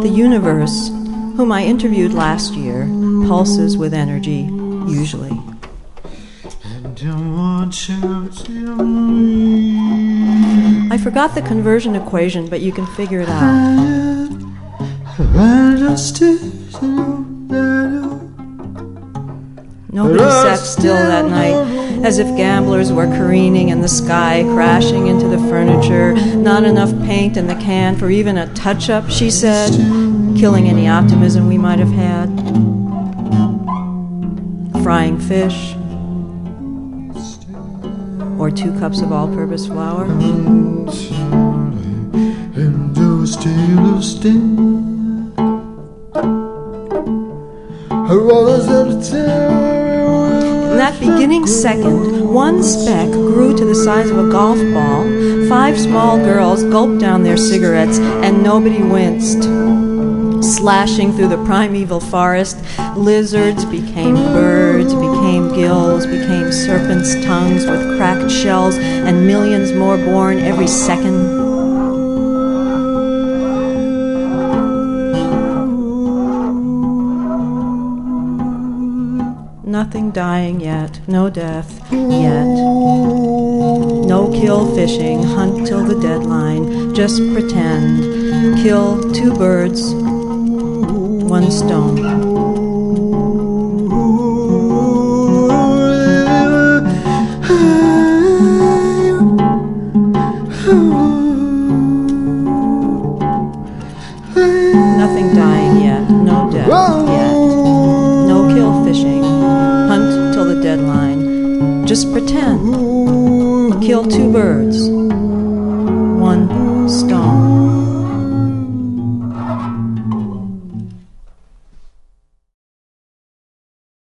The universe, whom I interviewed last year, pulses with energy, usually. I forgot the conversion equation, but you can figure it out. Nobody sat still that night, as if gamblers were careening in the sky, crashing into the furniture. Not enough paint in the can for even a touch-up, she said, killing any optimism we might have had. Frying fish, or 2 cups of all-purpose flour. In that beginning second, one speck grew to the size of a golf ball. 5 small girls gulped down their cigarettes, and nobody winced. Slashing through the primeval forest, lizards became birds, became gills, became serpents' tongues with cracked shells, and millions more born every second. Nothing dying yet, no death yet. No kill fishing, hunt till the deadline, just pretend. Kill 2 birds, 1 stone. Nothing dying yet, no death yet. No kill fishing, hunt till the deadline, just pretend. Kill 2 birds, 1 stone.